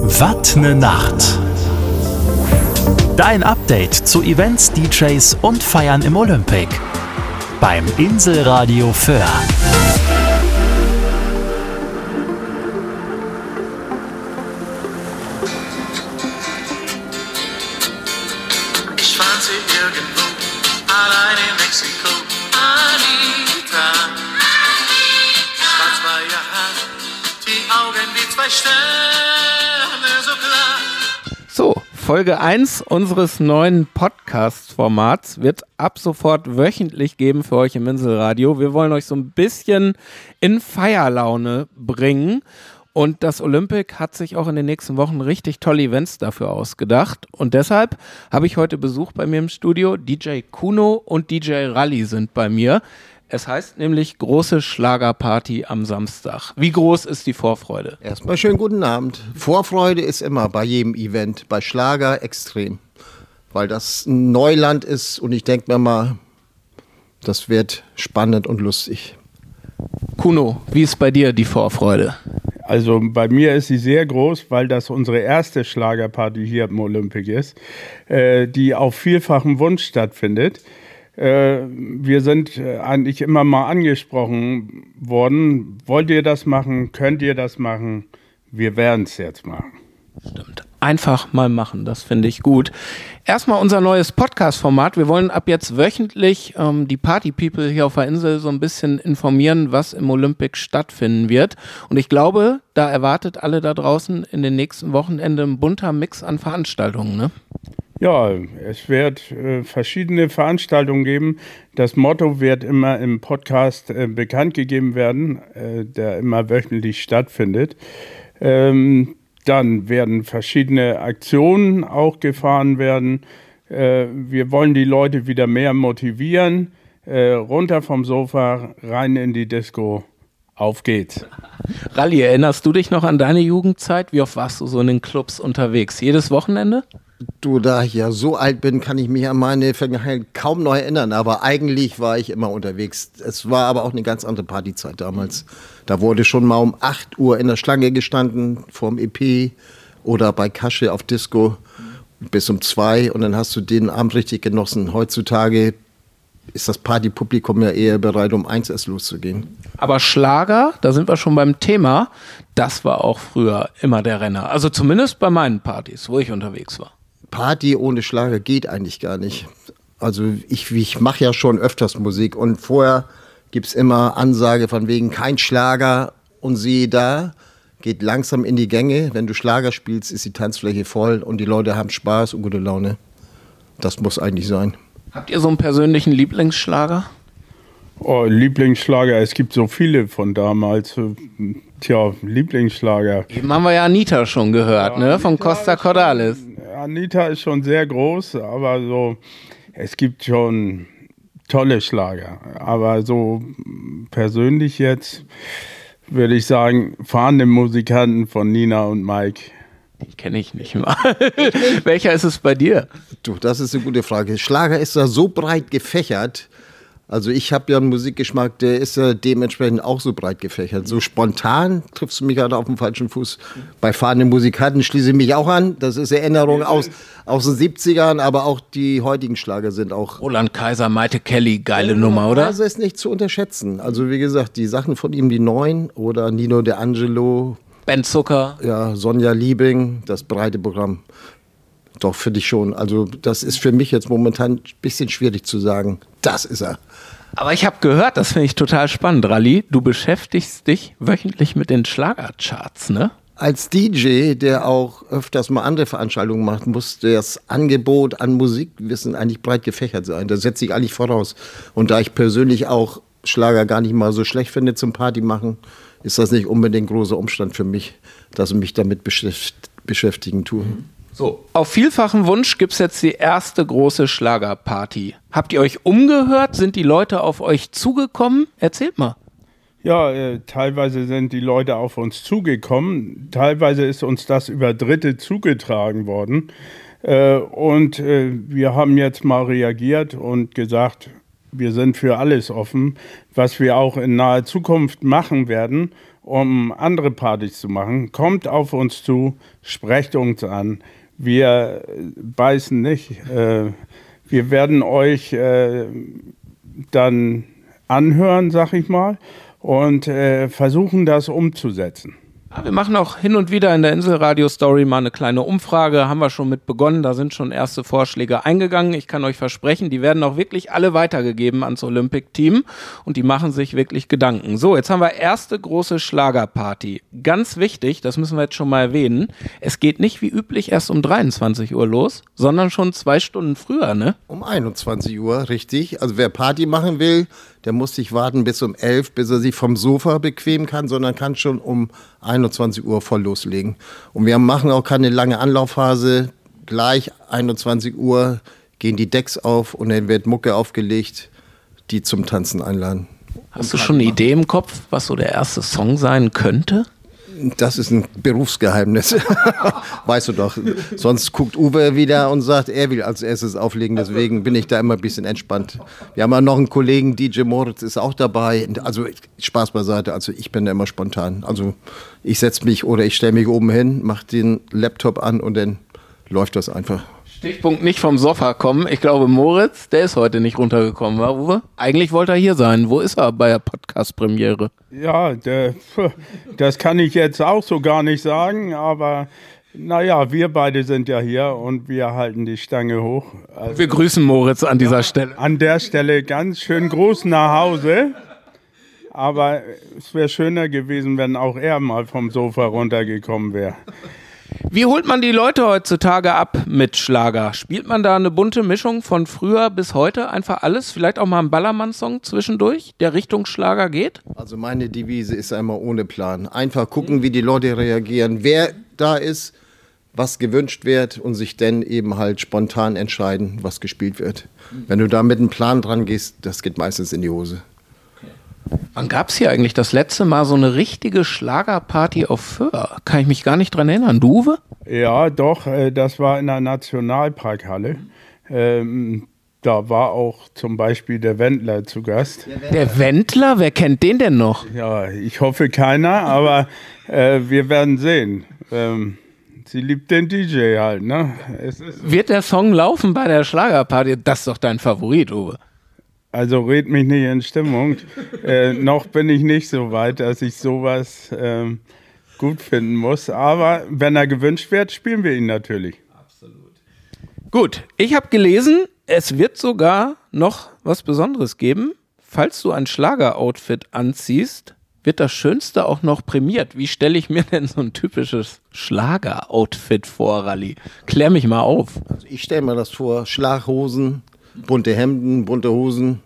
Wat ne Nacht. Dein Update zu Events, DJs und Feiern im Olympic. Beim Inselradio Föhr. Ich fand sie irgendwo, allein in Mexiko. Anita. Schwarz war ihr Haar, die Augen wie zwei Sterne, so klar. So, Folge 1 unseres neuen Podcast-Formats wird ab sofort wöchentlich geben für euch im Inselradio. Wir wollen euch so ein bisschen in Feierlaune bringen. Und das Olympic hat sich auch in den nächsten Wochen richtig tolle Events dafür ausgedacht. Und deshalb habe ich heute Besuch bei mir im Studio. DJ Kuno und DJ Rally sind bei mir. Es heißt nämlich große Schlagerparty am Samstag. Wie groß ist die Vorfreude? Erstmal schönen guten Abend. Vorfreude ist immer bei jedem Event, bei Schlager extrem. Weil das ein Neuland ist und ich denke mir mal, das wird spannend und lustig. Kuno, wie ist bei dir die Vorfreude? Also bei mir ist sie sehr groß, weil das unsere erste Schlagerparty hier im Olympic ist, die auf vielfachem Wunsch stattfindet. Wir sind eigentlich immer mal angesprochen worden. Wollt ihr das machen? Könnt ihr das machen? Wir werden es jetzt machen. Stimmt. Einfach mal machen, das finde ich gut. Erstmal unser neues Podcast-Format. Wir wollen ab jetzt wöchentlich die Party-People hier auf der Insel so ein bisschen informieren, was im Olympic stattfinden wird. Und ich glaube, da erwartet alle da draußen in den nächsten Wochenenden ein bunter Mix an Veranstaltungen, ne? Ja, es wird verschiedene Veranstaltungen geben. Das Motto wird immer im Podcast bekannt gegeben werden, der immer wöchentlich stattfindet. Dann werden verschiedene Aktionen auch gefahren werden. Wir wollen die Leute wieder mehr motivieren. Runter vom Sofa, rein in die Disco. Auf geht's. Rally, erinnerst du dich noch an deine Jugendzeit? Wie oft warst du so in den Clubs unterwegs? Jedes Wochenende? Du, da ich ja so alt bin, kann ich mich an meine Vergangenheit kaum noch erinnern, aber eigentlich war ich immer unterwegs. Es war aber auch eine ganz andere Partyzeit damals. Da wurde schon mal um 8 Uhr in der Schlange gestanden, vorm EP oder bei Kasche auf Disco bis um 2 und dann hast du den Abend richtig genossen. Heutzutage ist das Partypublikum ja eher bereit, um 1 erst loszugehen. Aber Schlager, da sind wir schon beim Thema, das war auch früher immer der Renner. Also zumindest bei meinen Partys, wo ich unterwegs war. Party ohne Schlager geht eigentlich gar nicht. Also ich mache ja schon öfters Musik und vorher gibt es immer Ansage von wegen kein Schlager und siehe da, geht langsam in die Gänge. Wenn du Schlager spielst, ist die Tanzfläche voll und die Leute haben Spaß und gute Laune. Das muss eigentlich sein. Habt ihr so einen persönlichen Lieblingsschlager? Oh, Lieblingsschlager, es gibt so viele von damals. Tja, Lieblingsschlager. Eben haben wir ja Anita schon gehört, ja, ne? Von Costa Cordalis. Anita ist schon sehr groß, aber so, es gibt schon tolle Schlager. Aber so persönlich jetzt würde ich sagen, fahrende Musikanten von Nina und Mike. Die kenne ich nicht mal. Welcher ist es bei dir? Du, das ist eine gute Frage. Schlager ist da so breit gefächert. Also ich habe ja einen Musikgeschmack, der ist ja dementsprechend auch so breit gefächert. So spontan triffst du mich gerade auf dem falschen Fuß. Bei fahrenden Musikanten schließe ich mich auch an. Das ist Erinnerung aus den 70ern, aber auch die heutigen Schlager sind auch... Roland Kaiser, Maite Kelly, geile Nummer, oder? Also ist nicht zu unterschätzen. Also wie gesagt, die Sachen von ihm, die neuen, oder Nino De Angelo... Ben Zucker. Ja, Sonja Liebing, das breite Programm. Doch, finde ich schon. Also das ist für mich jetzt momentan ein bisschen schwierig zu sagen. Das ist er. Aber ich habe gehört, das finde ich total spannend, Rally. Du beschäftigst dich wöchentlich mit den Schlagercharts, ne? Als DJ, der auch öfters mal andere Veranstaltungen macht, muss das Angebot an Musikwissen eigentlich breit gefächert sein. Das setze ich eigentlich voraus. Und da ich persönlich auch Schlager gar nicht mal so schlecht finde zum Party machen, ist das nicht unbedingt ein großer Umstand für mich, dass ich mich damit beschäftigen tue. So, auf vielfachen Wunsch gibt es jetzt die erste große Schlagerparty. Habt ihr euch umgehört? Sind die Leute auf euch zugekommen? Erzählt mal. Ja, teilweise sind die Leute auf uns zugekommen. Teilweise ist uns das über Dritte zugetragen worden. Und wir haben jetzt mal reagiert und gesagt, wir sind für alles offen, was wir auch in naher Zukunft machen werden. um andere Partys zu machen. Kommt auf uns zu, sprecht uns an. Wir beißen nicht. Wir werden euch dann anhören, sag ich mal, und versuchen, das umzusetzen. Ja, wir machen auch hin und wieder in der Inselradio-Story mal eine kleine Umfrage, haben wir schon mit begonnen, da sind schon erste Vorschläge eingegangen. Ich kann euch versprechen, die werden auch wirklich alle weitergegeben ans Olympic-Team und die machen sich wirklich Gedanken. So, jetzt haben wir erste große Schlagerparty. Ganz wichtig, das müssen wir jetzt schon mal erwähnen, es geht nicht wie üblich erst um 23 Uhr los, sondern schon 2 Stunden früher, ne? Um 21 Uhr, richtig. Also wer Party machen will, der muss nicht warten bis um 11, bis er sich vom Sofa bequemen kann, sondern kann schon um 21 Uhr voll loslegen. Und wir machen auch keine lange Anlaufphase. Gleich 21 Uhr gehen die Decks auf und dann wird Mucke aufgelegt, die zum Tanzen einladen. Hast du schon eine Idee im Kopf, was so der erste Song sein könnte? Das ist ein Berufsgeheimnis. Weißt du doch. Sonst guckt Uwe wieder und sagt, er will als erstes auflegen. Deswegen bin ich da immer ein bisschen entspannt. Wir haben auch noch einen Kollegen, DJ Moritz ist auch dabei. Also Spaß beiseite. Also ich bin da immer spontan. Also ich setze mich oder ich stelle mich oben hin, mache den Laptop an und dann läuft das einfach. Stichpunkt nicht vom Sofa kommen. Ich glaube, Moritz, der ist heute nicht runtergekommen, war Uwe? Eigentlich wollte er hier sein. Wo ist er bei der Podcast-Premiere? Ja, das kann ich jetzt auch so gar nicht sagen, aber naja, wir beide sind ja hier und wir halten die Stange hoch. Also Wir grüßen Moritz an dieser Stelle. an der Stelle ganz schön Gruß nach Hause, aber es wäre schöner gewesen, wenn auch er mal vom Sofa runtergekommen wäre. Wie holt man die Leute heutzutage ab mit Schlager? Spielt man da eine bunte Mischung von früher bis heute? Einfach alles? Vielleicht auch mal ein Ballermann-Song zwischendurch, der Richtung Schlager geht? Also meine Devise ist einmal ohne Plan. Einfach gucken, wie die Leute reagieren, wer da ist, was gewünscht wird und sich dann eben halt spontan entscheiden, was gespielt wird. Wenn du da mit einem Plan dran gehst, das geht meistens in die Hose. Wann gab es hier eigentlich das letzte Mal so eine richtige Schlagerparty auf Föhr? Kann ich mich gar nicht dran erinnern. Du, Uwe? Ja, doch, das war in der Nationalparkhalle. Da war auch zum Beispiel der Wendler zu Gast. Der Wendler? Wer kennt den denn noch? Ja, ich hoffe keiner, aber wir werden sehen. Sie liebt den DJ halt, ne? Wird der Song laufen bei der Schlagerparty? Das ist doch dein Favorit, Uwe. Also red mich nicht in Stimmung. Noch bin ich nicht so weit, dass ich sowas gut finden muss. Aber wenn er gewünscht wird, spielen wir ihn natürlich. Gut, ich habe gelesen, es wird sogar noch was Besonderes geben. Falls du ein Schlager-Outfit anziehst, wird das Schönste auch noch prämiert. Wie stelle ich mir denn so ein typisches Schlager-Outfit vor, Rally? Klär mich mal auf. Also ich stelle mir das vor, Schlaghosen, bunte Hemden, bunte Hosen,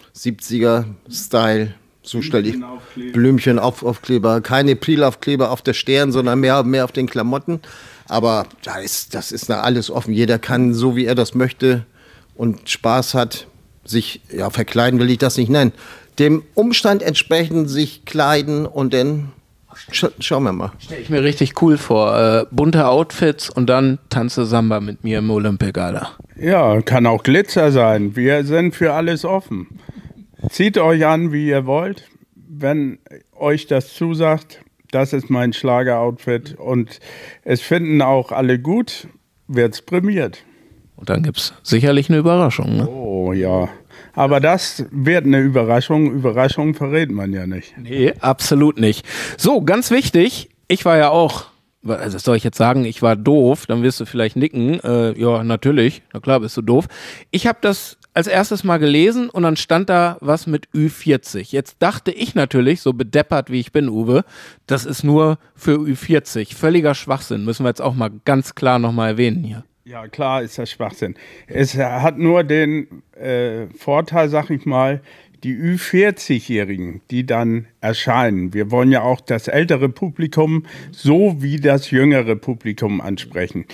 70er-Style, so stelle ich Blümchenaufkleber, keine Prilaufkleber auf der Stirn, sondern mehr auf den Klamotten. Aber das ist da alles offen. Jeder kann, so wie er das möchte und Spaß hat, sich, ja, verkleiden will ich das nicht nennen, dem Umstand entsprechend sich kleiden und dann schauen wir mal. Stelle ich mir richtig cool vor. Bunte Outfits und dann tanze Samba mit mir im Olympic, Alter. Ja, kann auch Glitzer sein. Wir sind für alles offen. Zieht euch an, wie ihr wollt. Wenn euch das zusagt, das ist mein Schlager-Outfit und es finden auch alle gut, wird's prämiert. Und dann gibt's sicherlich eine Überraschung, ne? Oh ja, aber das wird eine Überraschung. Überraschung verrät man ja nicht. Nee, absolut nicht. So, ganz wichtig, ich war ja auch, also soll ich jetzt sagen, ich war doof, dann wirst du vielleicht nicken. Ja, natürlich, na klar bist du doof. Ich habe das als erstes mal gelesen und dann stand da was mit Ü40. Jetzt dachte ich natürlich, so bedeppert wie ich bin, Uwe, das ist nur für Ü40. Völliger Schwachsinn, müssen wir jetzt auch mal ganz klar nochmal erwähnen hier. Ja, klar ist das Schwachsinn. Es hat nur den Vorteil, sag ich mal, die Ü40-Jährigen, die dann erscheinen. Wir wollen ja auch das ältere Publikum sowie das jüngere Publikum ansprechen.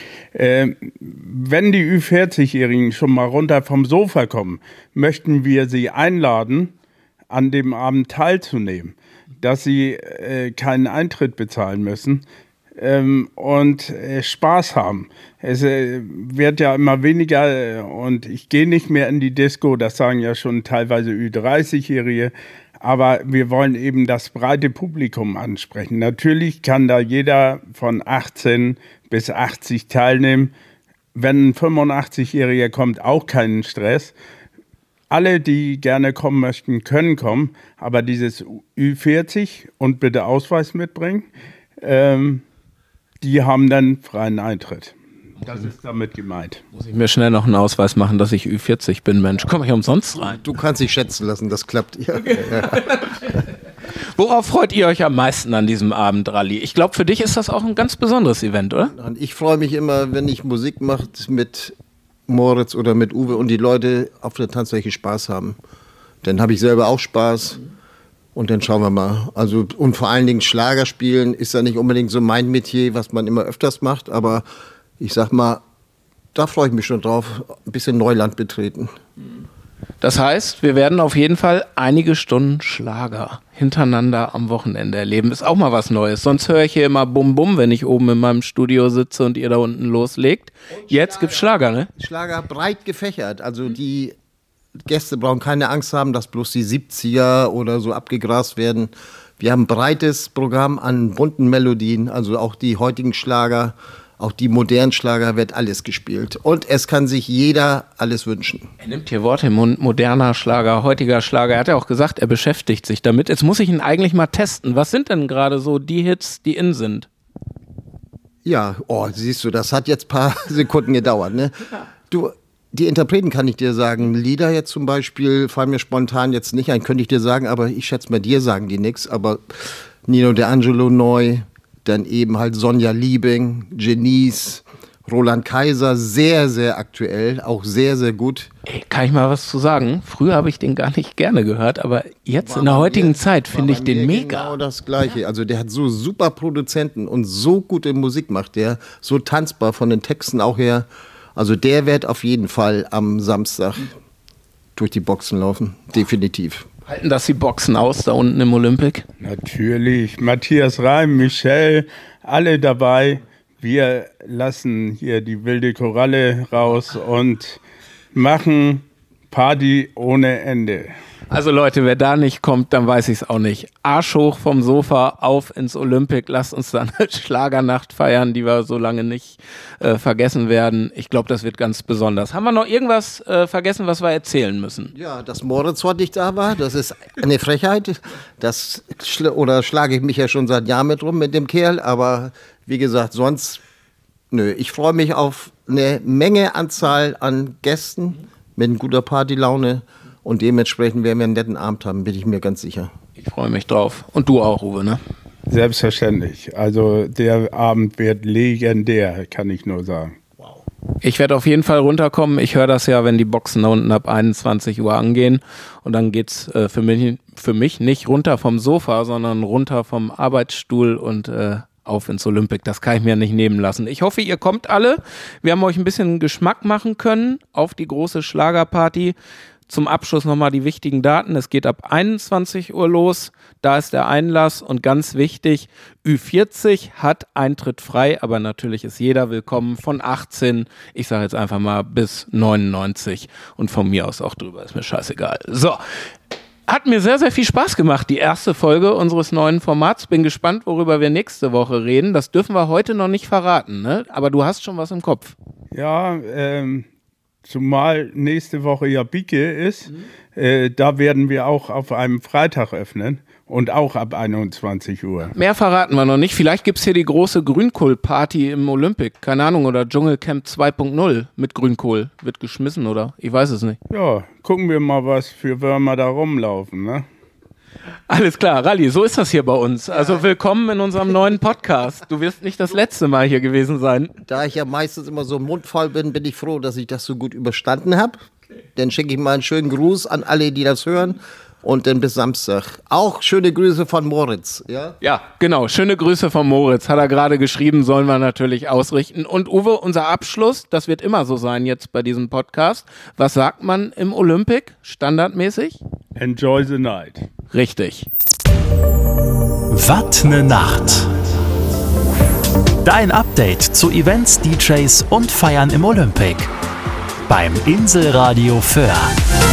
Wenn die Ü40-Jährigen schon mal runter vom Sofa kommen, möchten wir sie einladen, an dem Abend teilzunehmen, dass sie keinen Eintritt bezahlen müssen. Und Spaß haben. Es wird ja immer weniger und ich gehe nicht mehr in die Disco, das sagen ja schon teilweise Ü30-Jährige, Aber wir wollen eben das breite Publikum ansprechen. Natürlich kann da jeder von 18 bis 80 teilnehmen. Wenn ein 85-Jähriger kommt, auch keinen Stress. Alle, die gerne kommen möchten, können kommen. Aber dieses Ü40 und bitte Ausweis mitbringen, die haben dann freien Eintritt. Das ist damit gemeint. Muss ich mir schnell noch einen Ausweis machen, dass ich Ü40 bin, Mensch. Komme ich umsonst rein? Du kannst dich schätzen lassen, das klappt. Ja. Worauf freut ihr euch am meisten an diesem Abend, Rally? Ich glaube, für dich ist das auch ein ganz besonderes Event, oder? Ich freue mich immer, wenn ich Musik mache mit Moritz oder mit Uwe und die Leute auf der Tanzfläche Spaß haben. Dann habe ich selber auch Spaß und dann schauen wir mal. Also, und vor allen Dingen Schlager spielen ist ja nicht unbedingt so mein Metier, was man immer öfters macht, aber ich sag mal, da freue ich mich schon drauf, ein bisschen Neuland betreten. Das heißt, wir werden auf jeden Fall einige Stunden Schlager hintereinander am Wochenende erleben. Ist auch mal was Neues. Sonst höre ich hier immer Bum Bum, wenn ich oben in meinem Studio sitze und ihr da unten loslegt. Jetzt gibt's Schlager, ne? Schlager breit gefächert. Also die Gäste brauchen keine Angst haben, dass bloß die 70er oder so abgegrast werden. Wir haben ein breites Programm an bunten Melodien, also auch die heutigen Schlager. Auch die modernen Schlager wird alles gespielt. Und es kann sich jeder alles wünschen. Er nimmt hier Worte im Mund. Moderner Schlager, heutiger Schlager. Er hat ja auch gesagt, er beschäftigt sich damit. Jetzt muss ich ihn eigentlich mal testen. Was sind denn gerade so die Hits, die in sind? Ja, siehst du, das hat jetzt ein paar Sekunden gedauert. Ne? Du, die Interpreten kann ich dir sagen. Lieder jetzt zum Beispiel fallen mir spontan jetzt nicht ein, könnte ich dir sagen. Aber ich schätze mal, dir sagen die nichts. Aber Nino D'Angelo neu. Dann eben halt Sonja Liebing, Genies, Roland Kaiser, sehr, sehr aktuell, auch sehr, sehr gut. Ey, kann ich mal was zu sagen? Früher habe ich den gar nicht gerne gehört, aber jetzt in der heutigen Zeit finde ich den mega. Genau das Gleiche. Also der hat so super Produzenten und so gute Musik macht der, so tanzbar von den Texten auch her. Also der wird auf jeden Fall am Samstag durch die Boxen laufen, definitiv. Halten das die Boxen aus da unten im Olympic? Natürlich. Matthias Reim, Michelle, alle dabei. Wir lassen hier die wilde Koralle raus und machen Party ohne Ende. Also Leute, wer da nicht kommt, dann weiß ich es auch nicht. Arsch hoch vom Sofa, auf ins Olympic. Lasst uns dann eine Schlagernacht feiern, die wir so lange nicht vergessen werden. Ich glaube, das wird ganz besonders. Haben wir noch irgendwas vergessen, was wir erzählen müssen? Ja, dass Moritz heute nicht da war, das ist eine Frechheit. Oder schlage ich mich ja schon seit Jahren mit rum mit dem Kerl. Aber wie gesagt, sonst, ich freue mich auf eine Menge Anzahl an Gästen mit guter Partylaune. Und dementsprechend werden wir einen netten Abend haben, bin ich mir ganz sicher. Ich freue mich drauf. Und du auch, Uwe, ne? Selbstverständlich. Also der Abend wird legendär, kann ich nur sagen. Wow. Ich werde auf jeden Fall runterkommen. Ich höre das ja, wenn die Boxen da unten ab 21 Uhr angehen. Und dann geht's für mich nicht runter vom Sofa, sondern runter vom Arbeitsstuhl und auf ins Olympic. Das kann ich mir nicht nehmen lassen. Ich hoffe, ihr kommt alle. Wir haben euch ein bisschen Geschmack machen können auf die große Schlagerparty. Zum Abschluss nochmal die wichtigen Daten. Es geht ab 21 Uhr los. Da ist der Einlass und ganz wichtig, Ü40 hat Eintritt frei, aber natürlich ist jeder willkommen von 18, ich sage jetzt einfach mal bis 99 und von mir aus auch drüber, ist mir scheißegal. So, hat mir sehr, sehr viel Spaß gemacht, die erste Folge unseres neuen Formats. Bin gespannt, worüber wir nächste Woche reden. Das dürfen wir heute noch nicht verraten, ne? Aber du hast schon was im Kopf. Ja, zumal nächste Woche ja Bicke ist, da werden wir auch auf einem Freitag öffnen und auch ab 21 Uhr. Mehr verraten wir noch nicht. Vielleicht gibt es hier die große Grünkohl-Party im Olympic. Keine Ahnung, oder Dschungelcamp 2.0 mit Grünkohl. Wird geschmissen, oder? Ich weiß es nicht. Ja, gucken wir mal, was für Würmer da rumlaufen, ne? Alles klar, Rally, so ist das hier bei uns. Also willkommen in unserem neuen Podcast. Du wirst nicht das letzte Mal hier gewesen sein. Da ich ja meistens immer so mundvoll bin, bin ich froh, dass ich das so gut überstanden habe. Okay. Dann schicke ich mal einen schönen Gruß an alle, die das hören. Und dann bis Samstag. Auch schöne Grüße von Moritz. Ja, genau. Schöne Grüße von Moritz. Hat er gerade geschrieben, sollen wir natürlich ausrichten. Und Uwe, unser Abschluss, das wird immer so sein jetzt bei diesem Podcast. Was sagt man im Olympic standardmäßig? Enjoy the night. Richtig. Wat ne Nacht. Dein Update zu Events, DJs und Feiern im Olympic. Beim Inselradio Föhr.